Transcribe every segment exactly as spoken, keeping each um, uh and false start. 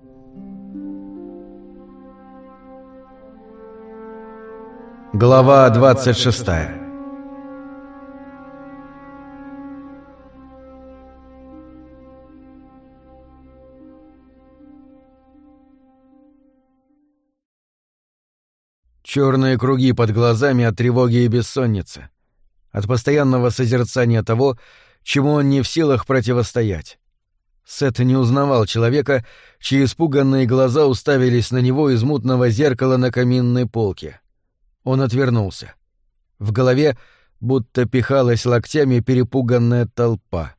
Глава двадцать шестая. Черные круги под глазами от тревоги и бессонницы, от постоянного созерцания того, чему он не в силах противостоять. Сет не узнавал человека, чьи испуганные глаза уставились на него из мутного зеркала на каминной полке. Он отвернулся. В голове будто пихалась локтями перепуганная толпа.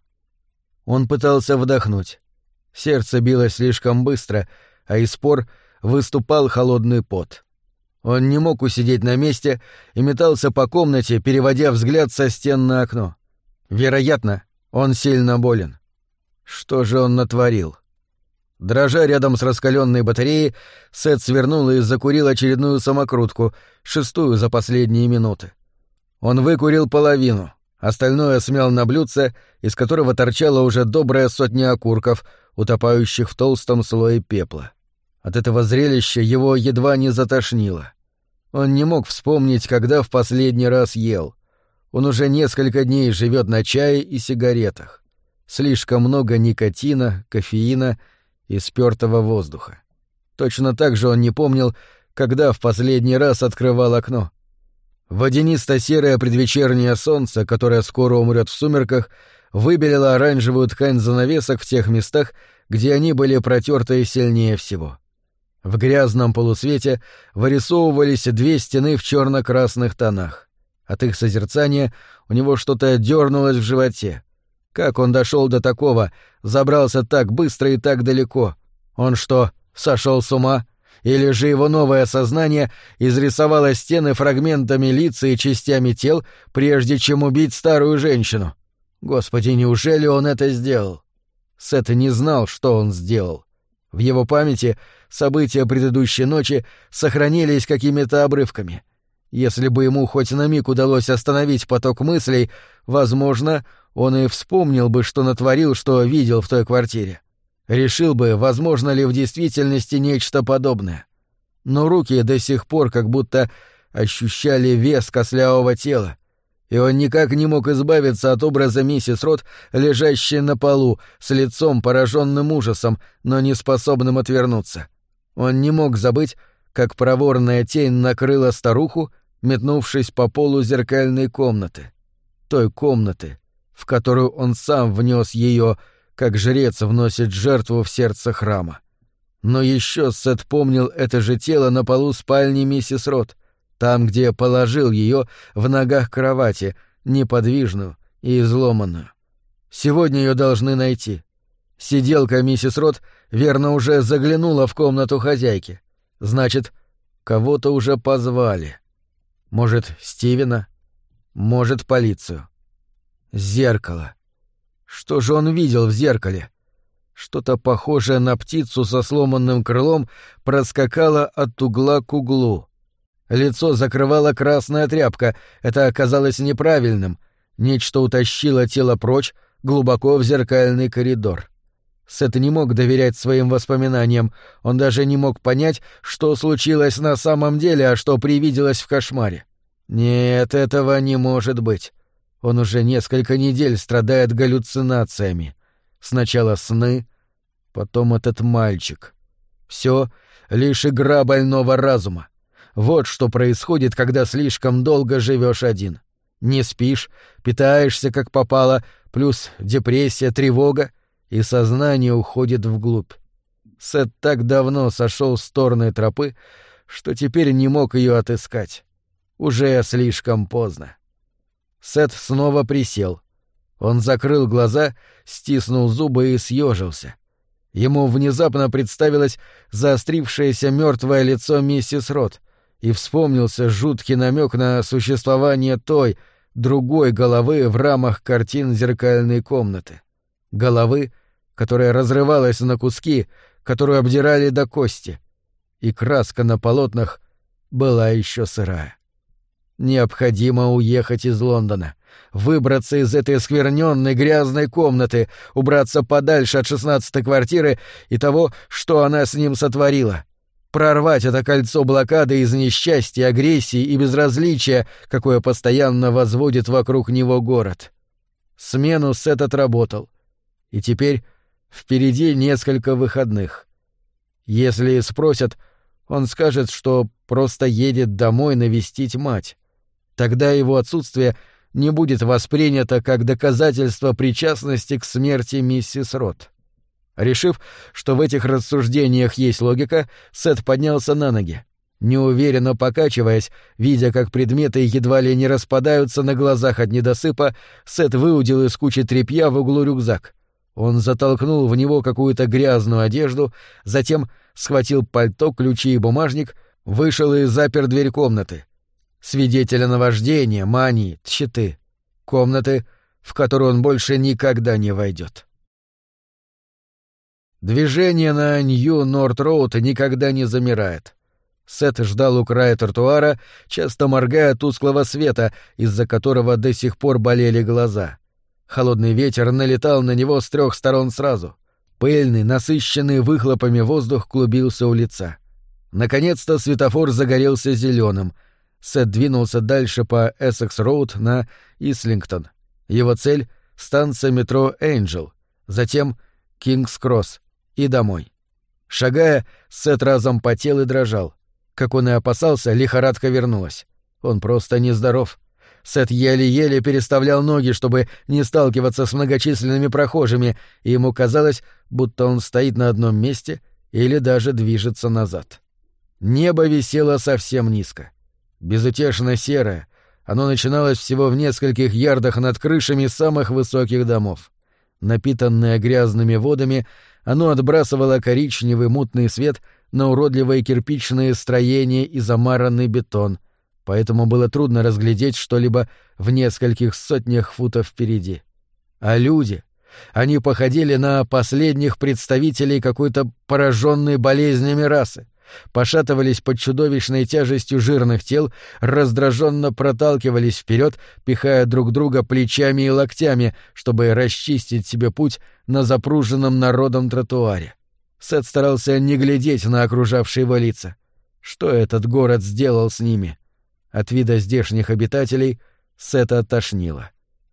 Он пытался вдохнуть. Сердце билось слишком быстро, а из пор выступал холодный пот. Он не мог усидеть на месте и метался по комнате, переводя взгляд со стен на окно. Вероятно, он сильно болен. Что же он натворил? Дрожа рядом с раскаленной батареей, Сет свернул и закурил очередную самокрутку, шестую за последние минуты. Он выкурил половину, остальное смял на блюдце, из которого торчала уже добрая сотня окурков, утопающих в толстом слое пепла. От этого зрелища его едва не затошнило. Он не мог вспомнить, когда в последний раз ел. Он уже несколько дней живет на чае и сигаретах. Слишком много никотина, кофеина и спёртого воздуха. Точно так же он не помнил, когда в последний раз открывал окно. Водянисто-серое предвечернее солнце, которое скоро умрет в сумерках, выбелило оранжевую ткань занавесок в тех местах, где они были протерты сильнее всего. В грязном полусвете вырисовывались две стены в черно-красных тонах. От их созерцания у него что-то дернулось в животе. Как он дошел до такого, забрался так быстро и так далеко? Он что, сошел с ума? Или же его новое сознание изрисовало стены фрагментами лица и частями тел, прежде чем убить старую женщину? Господи, неужели он это сделал? Сет не знал, что он сделал. В его памяти события предыдущей ночи сохранились какими-то обрывками. Если бы ему хоть на миг удалось остановить поток мыслей, возможно, он и вспомнил бы, что натворил, что видел в той квартире. Решил бы, возможно ли в действительности нечто подобное. Но руки до сих пор как будто ощущали вес костлявого тела, и он никак не мог избавиться от образа миссис Рот, лежащей на полу, с лицом, пораженным ужасом, но не способным отвернуться. Он не мог забыть, как проворная тень накрыла старуху, метнувшись по полу зеркальной комнаты. Той комнаты, в которую он сам внес ее, как жрец вносит жертву в сердце храма. Но еще Сет помнил это же тело на полу спальни миссис Рот, там, где положил ее в ногах кровати, неподвижную и изломанную. Сегодня ее должны найти. Сиделка миссис Рот верно уже заглянула в комнату хозяйки. Значит, кого-то уже позвали. Может, Стивена? Может, полицию. Зеркало. Что же он видел в зеркале? Что-то похожее на птицу со сломанным крылом проскакало от угла к углу. Лицо закрывала красная тряпка, это оказалось неправильным. Нечто утащило тело прочь, глубоко в зеркальный коридор. Сет не мог доверять своим воспоминаниям, он даже не мог понять, что случилось на самом деле, а что привиделось в кошмаре. Нет, этого не может быть. Он уже несколько недель страдает галлюцинациями. Сначала сны, потом этот мальчик. Все лишь игра больного разума. Вот что происходит, когда слишком долго живешь один. Не спишь, питаешься как попало, плюс депрессия, тревога, и сознание уходит вглубь. Сет так давно сошел с торной тропы, что теперь не мог ее отыскать. Уже слишком поздно. Сет снова присел. Он закрыл глаза, стиснул зубы и съежился. Ему внезапно представилось заострившееся мертвое лицо миссис Рот, и вспомнился жуткий намек на существование той, другой головы в рамах картин зеркальной комнаты. Головы, которая разрывалась на куски, которую обдирали до кости. И краска на полотнах была еще сырая. Необходимо уехать из Лондона. Выбраться из этой оскверненной грязной комнаты, убраться подальше от шестнадцатой квартиры и того, что она с ним сотворила. Прорвать это кольцо блокады из несчастья, агрессии и безразличия, какое постоянно возводит вокруг него город. Смену Сет отработал. И теперь впереди несколько выходных. Если спросят, он скажет, что просто едет домой навестить мать. Тогда его отсутствие не будет воспринято как доказательство причастности к смерти миссис Рот. Решив, что в этих рассуждениях есть логика, Сет поднялся на ноги. Неуверенно покачиваясь, видя, как предметы едва ли не распадаются на глазах от недосыпа, Сет выудил из кучи тряпья в углу рюкзак. Он затолкнул в него какую-то грязную одежду, затем схватил пальто, ключи и бумажник, вышел и запер дверь комнаты. Свидетеля наваждения, мании, тщеты. Комнаты, в которую он больше никогда не войдет. Движение на Нью-Норт-Роуд никогда не замирает. Сет ждал у края тротуара, часто моргая от тусклого света, из-за которого до сих пор болели глаза. Холодный ветер налетал на него с трех сторон сразу. Пыльный, насыщенный выхлопами воздух клубился у лица. Наконец-то светофор загорелся зеленым. Сет двинулся дальше по Эссекс-Роуд на Ислингтон. Его цель — станция метро «Энджел», затем Кингс-Кросс и домой. Шагая, Сет разом потел и дрожал. Как он и опасался, лихорадка вернулась. Он просто нездоров. Сет еле-еле переставлял ноги, чтобы не сталкиваться с многочисленными прохожими, и ему казалось, будто он стоит на одном месте или даже движется назад. Небо висело совсем низко. Безутешно серое, оно начиналось всего в нескольких ярдах над крышами самых высоких домов. Напитанное грязными водами, оно отбрасывало коричневый мутный свет на уродливые кирпичные строения и замаранный бетон, поэтому было трудно разглядеть что-либо в нескольких сотнях футов впереди. А люди... Они походили на последних представителей какой-то пораженной болезнями расы, пошатывались под чудовищной тяжестью жирных тел, раздраженно проталкивались вперед, пихая друг друга плечами и локтями, чтобы расчистить себе путь на запруженном народом тротуаре. Сет старался не глядеть на окружавшие его лица. Что этот город сделал с ними? От вида здешних обитателей Сета тошнило.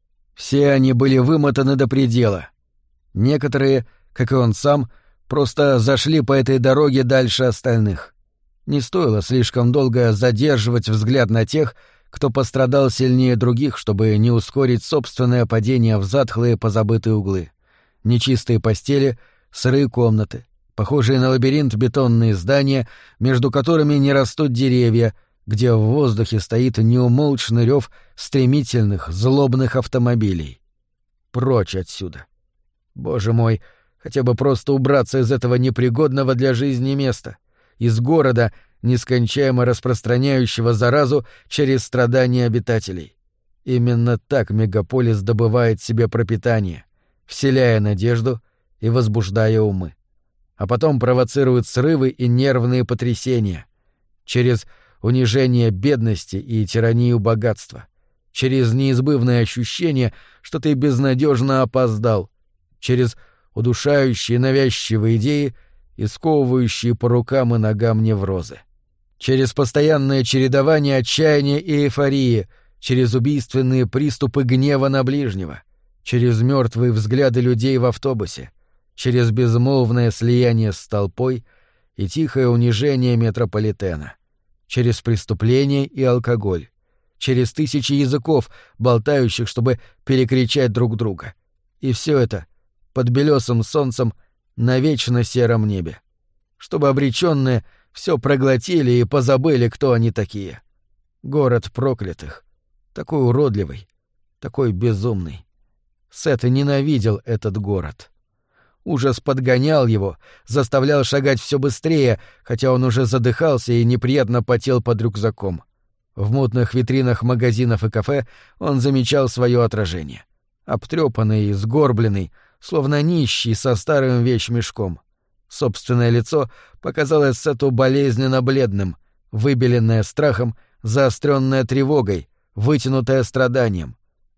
Все они были вымотаны до предела. Некоторые, как и он сам, просто зашли по этой дороге дальше остальных. Не стоило слишком долго задерживать взгляд на тех, кто пострадал сильнее других, чтобы не ускорить собственное падение в затхлые позабытые углы. Нечистые постели, сырые комнаты, похожие на лабиринт бетонные здания, между которыми не растут деревья, где в воздухе стоит неумолчный рев стремительных, злобных автомобилей. Прочь отсюда. Боже мой, хотя бы просто убраться из этого непригодного для жизни места, из города, нескончаемо распространяющего заразу через страдания обитателей. Именно так мегаполис добывает себе пропитание, вселяя надежду и возбуждая умы. А потом провоцирует срывы и нервные потрясения. Через унижение бедности и тиранию богатства, через неизбывное ощущение, что ты безнадежно опоздал, через удушающие навязчивые идеи и сковывающие по рукам и ногам неврозы, через постоянное чередование отчаяния и эйфории, через убийственные приступы гнева на ближнего, через мертвые взгляды людей в автобусе, через безмолвное слияние с толпой и тихое унижение метрополитена, через преступление и алкоголь, через тысячи языков, болтающих, чтобы перекричать друг друга. И все это под белесым солнцем на вечно сером небе. Чтобы обреченные все проглотили и позабыли, кто они такие. Город проклятых. Такой уродливый, такой безумный. Сет ненавидел этот город. Ужас подгонял его, заставлял шагать все быстрее, хотя он уже задыхался и неприятно потел под рюкзаком. В мутных витринах магазинов и кафе он замечал свое отражение. Обтрепанный и сгорбленный, словно нищий со старым вещмешком. Собственное лицо показалось Сету болезненно бледным, выбеленное страхом, заостренное тревогой, вытянутое страданием.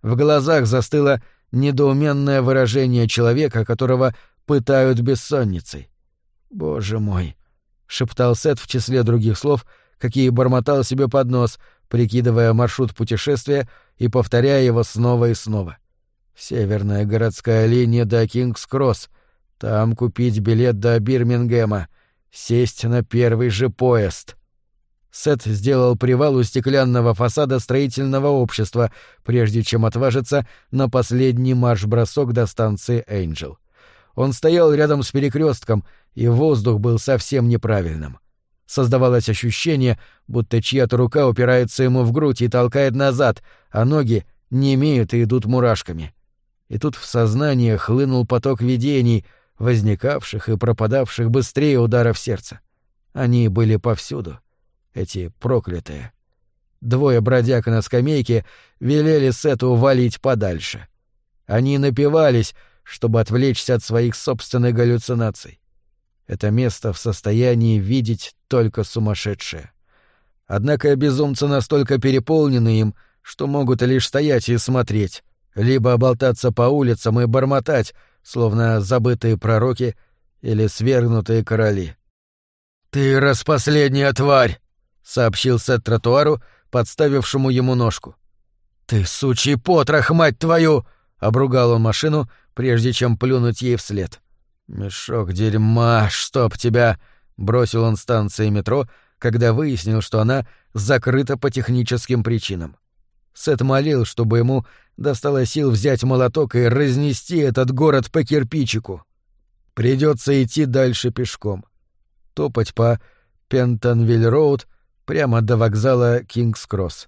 В глазах застыло недоуменное выражение человека, которого пытают бессонницей. «Боже мой!» — шептал Сет в числе других слов, какие бормотал себе под нос, прикидывая маршрут путешествия и повторяя его снова и снова. «Северная городская линия до Кингс-Кросс. Там купить билет до Бирмингема. Сесть на первый же поезд». Сет сделал привал у стеклянного фасада строительного общества, прежде чем отважиться на последний марш-бросок до станции «Эйнджел». Он стоял рядом с перекрестком, и воздух был совсем неправильным. Создавалось ощущение, будто чья-то рука упирается ему в грудь и толкает назад, а ноги немеют и идут мурашками. И тут в сознание хлынул поток видений, возникавших и пропадавших быстрее ударов сердца. Они были повсюду, эти проклятые. Двое бродяг на скамейке велели Сету валить подальше. Они напивались, чтобы отвлечься от своих собственных галлюцинаций. Это место в состоянии видеть только сумасшедшие. Однако безумцы настолько переполнены им, что могут лишь стоять и смотреть, либо болтаться по улицам и бормотать, словно забытые пророки или свергнутые короли. «Ты распоследняя тварь!» — сообщил Сет тротуару, подставившему ему ножку. «Ты сучий потрох, мать твою!» — обругал он машину, прежде чем плюнуть ей вслед. «Мешок дерьма, чтоб тебя!» — бросил он станции метро, когда выяснил, что она закрыта по техническим причинам. Сет молил, чтобы ему достало сил взять молоток и разнести этот город по кирпичику. Придется идти дальше пешком. Топать по Пентонвиль-роуд прямо до вокзала Кингс-Кросс.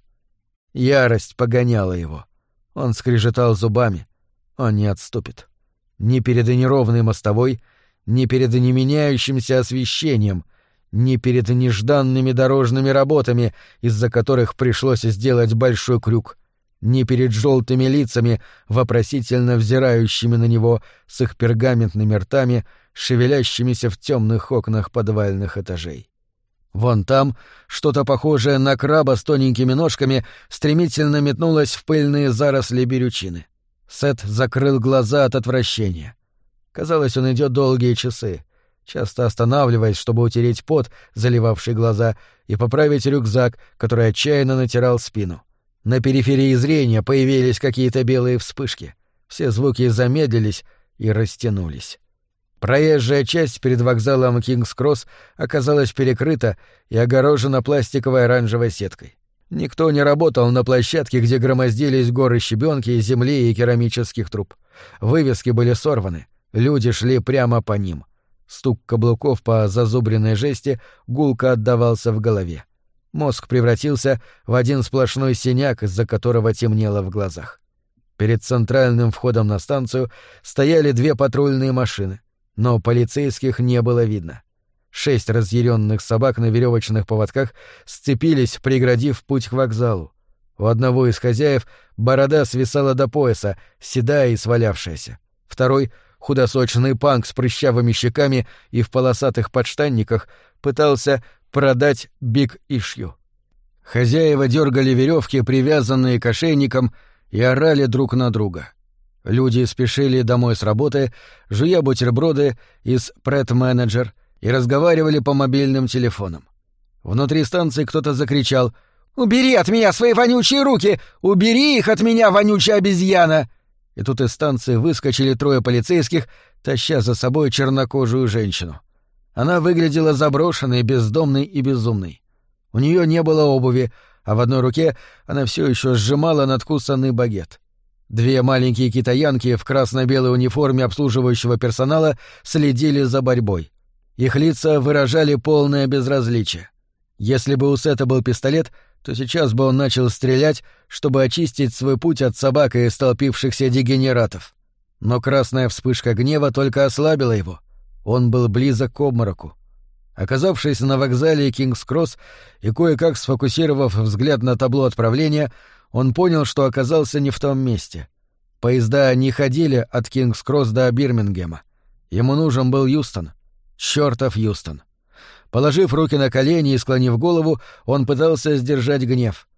Ярость погоняла его. Он скрежетал зубами. Он не отступит. Ни перед неровной мостовой, ни перед неменяющимся освещением, ни перед нежданными дорожными работами, из-за которых пришлось сделать большой крюк, ни перед желтыми лицами, вопросительно взирающими на него с их пергаментными ртами, шевелящимися в темных окнах подвальных этажей. Вон там что-то похожее на краба с тоненькими ножками стремительно метнулось в пыльные заросли берючины. Сет закрыл глаза от отвращения. Казалось, он идет долгие часы, часто останавливаясь, чтобы утереть пот, заливавший глаза, и поправить рюкзак, который отчаянно натирал спину. На периферии зрения появились какие-то белые вспышки. Все звуки замедлились и растянулись. Проезжая часть перед вокзалом Кингс-Кросс оказалась перекрыта и огорожена пластиковой оранжевой сеткой. Никто не работал на площадке, где громоздились горы щебенки, земли и керамических труб. Вывески были сорваны, люди шли прямо по ним. Стук каблуков по зазубренной жести гулко отдавался в голове. Мозг превратился в один сплошной синяк, из-за которого темнело в глазах. Перед центральным входом на станцию стояли две патрульные машины, но полицейских не было видно. Шесть разъяренных собак на веревочных поводках сцепились, преградив путь к вокзалу. У одного из хозяев борода свисала до пояса, седая и свалявшаяся. Второй, худосочный панк с прыщавыми щеками и в полосатых подштанниках, пытался продать биг ишью. Хозяева дергали веревки, привязанные к ошейникам, и орали друг на друга. Люди спешили домой с работы, жуя бутерброды из Прэт-менеджер, и разговаривали по мобильным телефонам. Внутри станции кто-то закричал: «Убери от меня свои вонючие руки! Убери их от меня, вонючая обезьяна!» И тут из станции выскочили трое полицейских, таща за собой чернокожую женщину. Она выглядела заброшенной, бездомной и безумной. У нее не было обуви, а в одной руке она все еще сжимала надкусанный багет. Две маленькие китаянки в красно-белой униформе обслуживающего персонала следили за борьбой. Их лица выражали полное безразличие. Если бы у Сета был пистолет, то сейчас бы он начал стрелять, чтобы очистить свой путь от собак и столпившихся дегенератов. Но красная вспышка гнева только ослабила его. Он был близок к обмороку. Оказавшись на вокзале Кингс-Кросс и кое-как сфокусировав взгляд на табло отправления, он понял, что оказался не в том месте. Поезда не ходили от Кингс-Кросс до Бирмингема. Ему нужен был Юстон. Чёртов Юстон. Положив руки на колени и склонив голову, он пытался сдержать гнев.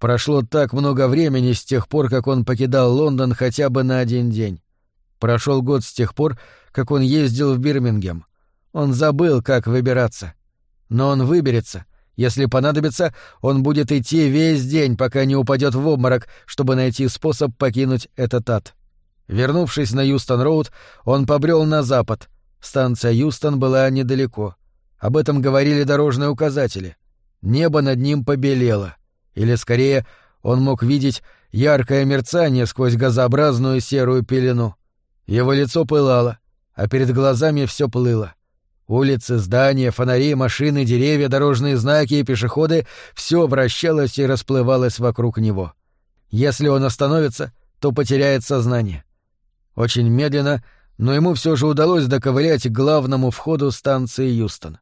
Прошло так много времени с тех пор, как он покидал Лондон хотя бы на один день. Прошел год с тех пор, как он ездил в Бирмингем. Он забыл, как выбираться. Но он выберется. Если понадобится, он будет идти весь день, пока не упадет в обморок, чтобы найти способ покинуть этот ад. Вернувшись на Юстон-Роуд, он побрел на запад. Станция Юстон была недалеко. Об этом говорили дорожные указатели. Небо над ним побелело. Или, скорее, он мог видеть яркое мерцание сквозь газообразную серую пелену. Его лицо пылало, а перед глазами все плыло. Улицы, здания, фонари, машины, деревья, дорожные знаки и пешеходы — все вращалось и расплывалось вокруг него. Если он остановится, то потеряет сознание. Очень медленно, но ему все же удалось доковылять к главному входу станции Юстон.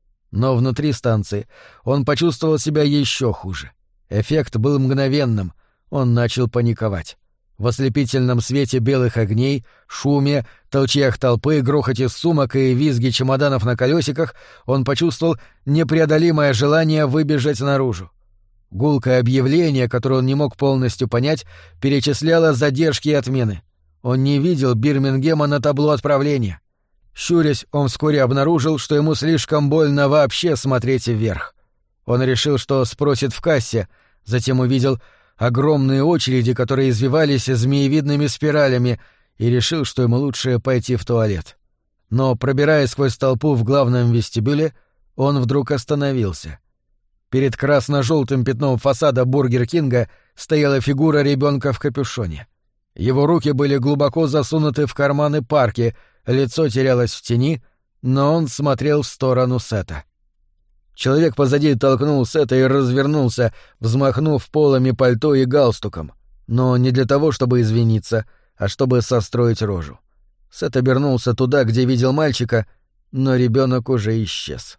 Но внутри станции он почувствовал себя еще хуже. Эффект был мгновенным, он начал паниковать. В ослепительном свете белых огней, шуме, толчьях толпы, грохоте сумок и визге чемоданов на колесиках он почувствовал непреодолимое желание выбежать наружу. Гулкое объявление, которое он не мог полностью понять, перечисляло задержки и отмены. Он не видел Бирмингема на табло отправления. Щурясь, он вскоре обнаружил, что ему слишком больно вообще смотреть вверх. Он решил, что спросит в кассе, затем увидел огромные очереди, которые извивались змеевидными спиралями, и решил, что ему лучше пойти в туалет. Но, пробираясь сквозь толпу в главном вестибюле, он вдруг остановился. Перед красно-желтым пятном фасада Бургер Кинга стояла фигура ребенка в капюшоне. Его руки были глубоко засунуты в карманы парки, лицо терялось в тени, но он смотрел в сторону Сета. Человек позади толкнул Сета и развернулся, взмахнув полами пальто и галстуком, но не для того, чтобы извиниться, а чтобы состроить рожу. Сет обернулся туда, где видел мальчика, но ребенок уже исчез.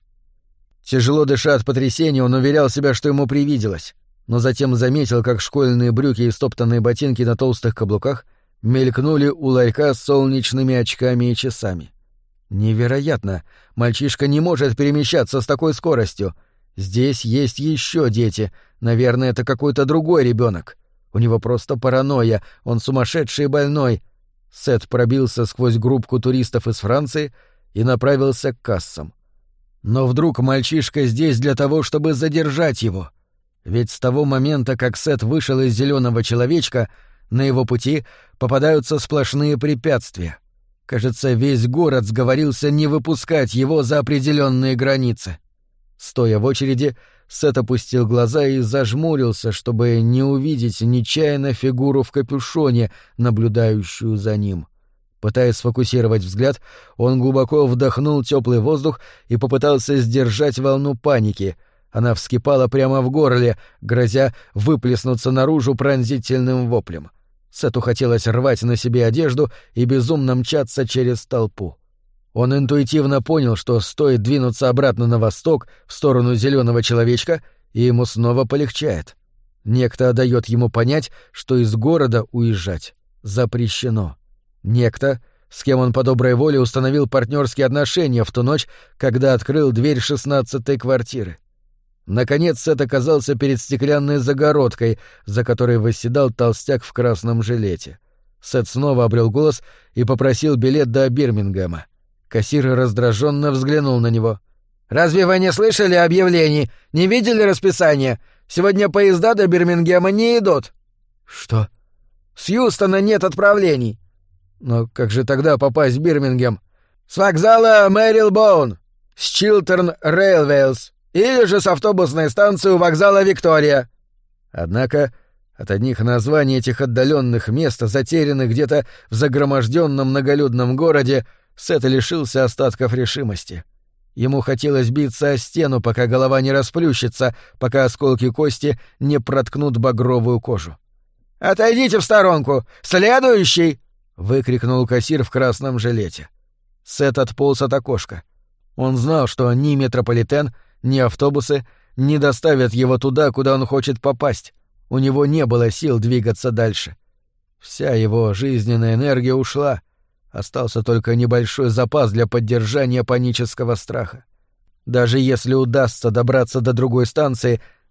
Тяжело дыша от потрясения, он уверял себя, что ему привиделось, но затем заметил, как школьные брюки и стоптанные ботинки на толстых каблуках мелькнули у ларька с солнечными очками и часами. Невероятно! Мальчишка не может перемещаться с такой скоростью. Здесь есть еще дети. Наверное, это какой-то другой ребенок. У него просто паранойя, он сумасшедший и больной. Сет пробился сквозь группку туристов из Франции и направился к кассам. Но вдруг мальчишка здесь для того, чтобы задержать его. Ведь с того момента, как Сет вышел из зеленого человечка, на его пути попадаются сплошные препятствия. Кажется, весь город сговорился не выпускать его за определенные границы. Стоя в очереди, Сет опустил глаза и зажмурился, чтобы не увидеть нечаянно фигуру в капюшоне, наблюдающую за ним. Пытаясь сфокусировать взгляд, он глубоко вдохнул теплый воздух и попытался сдержать волну паники. Она вскипала прямо в горле, грозя выплеснуться наружу пронзительным воплем. Сету хотелось рвать на себе одежду и безумно мчаться через толпу. Он интуитивно понял, что стоит двинуться обратно на восток, в сторону зеленого человечка, и ему снова полегчает. Некто дает ему понять, что из города уезжать запрещено. Некто, с кем он по доброй воле установил партнерские отношения в ту ночь, когда открыл дверь шестнадцатой квартиры. Наконец Сет оказался перед стеклянной загородкой, за которой восседал толстяк в красном жилете. Сет снова обрел голос и попросил билет до Бирмингема. Кассир раздраженно взглянул на него. «Разве вы не слышали объявлений? Не видели расписание? Сегодня поезда до Бирмингема не идут». «Что?» «С Юстона нет отправлений». «Но как же тогда попасть в Бирмингем?» «С вокзала Мэрилбоун, с Чилтерн Рейлвейлс. Или же с автобусной станции у вокзала Виктория». Однако от одних названий этих отдаленных мест, затерянных где-то в загроможденном многолюдном городе, Сет лишился остатков решимости. Ему хотелось биться о стену, пока голова не расплющится, пока осколки кости не проткнут багровую кожу. «Отойдите в сторонку! Следующий!» — выкрикнул кассир в красном жилете. Сет отполз от окошка. Он знал, что ни метрополитен, ни автобусы не доставят его туда, куда он хочет попасть. У него не было сил двигаться дальше. Вся его жизненная энергия ушла. Остался только небольшой запас для поддержания панического страха. Даже если удастся добраться до другой станции,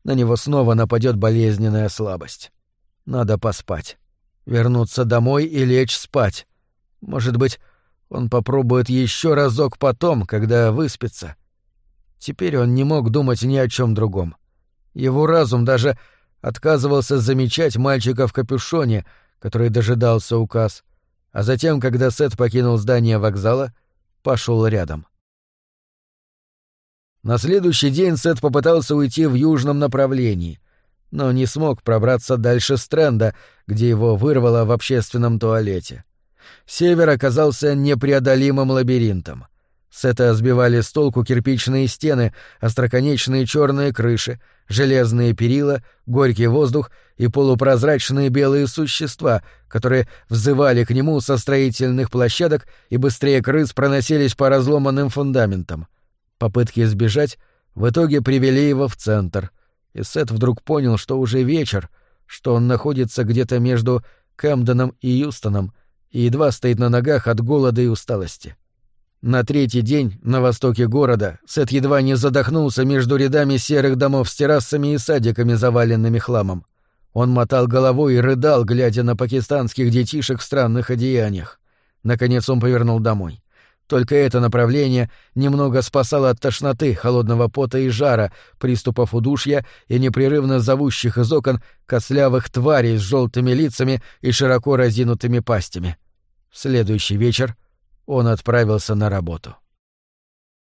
на него снова нападет болезненная слабость. Надо поспать. Вернуться домой и лечь спать. Может быть, он попробует еще разок потом, когда выспится. Теперь он не мог думать ни о чем другом. Его разум даже отказывался замечать мальчика в капюшоне, который дожидался указ, а затем, когда Сет покинул здание вокзала, пошел рядом. На следующий день Сет попытался уйти в южном направлении, но не смог пробраться дальше Стрэнда, где его вырвало в общественном туалете. Север оказался непреодолимым лабиринтом. Сета сбивали с толку кирпичные стены, остроконечные черные крыши, железные перила, горький воздух и полупрозрачные белые существа, которые взывали к нему со строительных площадок и быстрее крыс проносились по разломанным фундаментам. Попытки сбежать в итоге привели его в центр, и Сет вдруг понял, что уже вечер, что он находится где-то между Кэмденом и Юстоном и едва стоит на ногах от голода и усталости. На третий день на востоке города Сет едва не задохнулся между рядами серых домов с террасами и садиками, заваленными хламом. Он мотал головой и рыдал, глядя на пакистанских детишек в странных одеяниях. Наконец он повернул домой. Только это направление немного спасало от тошноты, холодного пота и жара, приступов удушья и непрерывно зовущих из окон костлявых тварей с желтыми лицами и широко разинутыми пастями. В следующий вечер он отправился на работу.